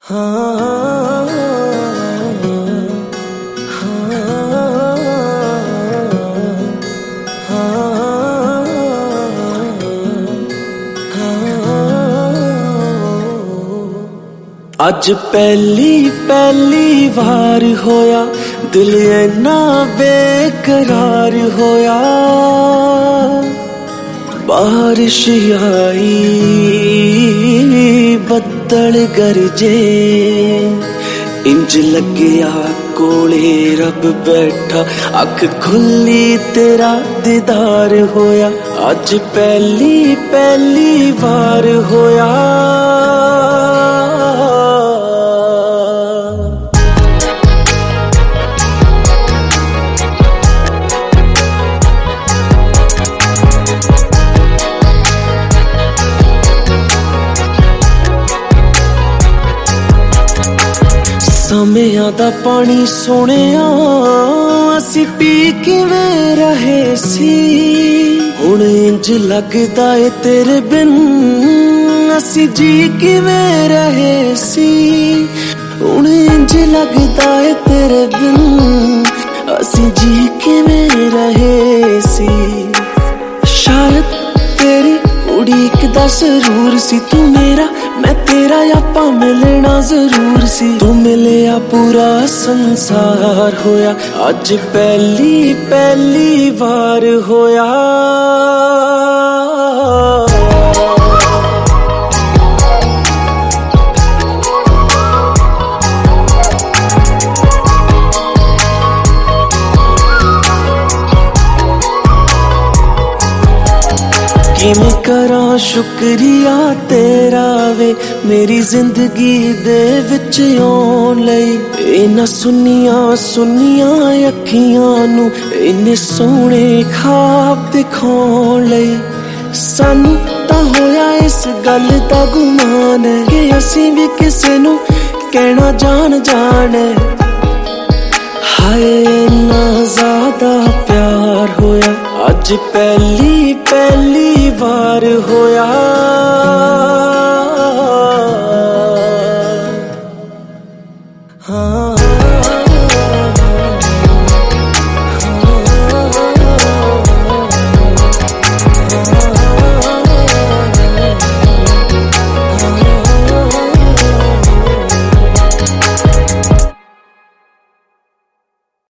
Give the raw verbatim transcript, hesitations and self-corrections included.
हाँ, अज पहली पहली वार होया दिल इन्ना बेकरार होया। बारिश आई बदल गरजे इंज लग्या कोले रब बैठा अख खुली तेरा दीदार होया। अज पहली पहली वार होया। ਸਮਿਆਂ ਦਾ ਪਾਣੀ ਸੋਹਣਿਆ ਅਸੀਂ ਪੀ ਕਿਵੇਂ ਰਹੇ ਸੀ। ਹੁਣ ਇੰਜ ਲੱਗਦਾ ਏ ਤੇਰੇ ਬਿਨ ਅਸੀਂ ਜੀ ਕਿਵੇਂ ਰਹੇ ਸੀ। ਹੁਣ ਇੰਜ ਲੱਗਦਾ ਏ ਤੇਰੇ ਬਿਨ ਅਸੀਂ ਜੀ ਕਿਵੇਂ ਰਹੇ ਸੀ। ਸ਼ਾਇਦ तेरी उड़ीक दा जरूर सी तू मेरा मैं तेरा आपा मिलना जरूर सी। तू मिलिया पूरा संसार होया। अज पहली पहली वार होया। किवें करां शुक्रिया तेरा वे मेरी जिंदगी दे विच आउण लई। इन्हां सुनिया सुनिया अखियां नूं इन्ने सोहणे ख्वाब दिखाउण लई। सानू तां होया इस गल दा गुमान कि असीं भी किसे नूं कहना जान जान। हाय इन्ना ज़्यादा प्यार होया। अज पहली पहली वार होया।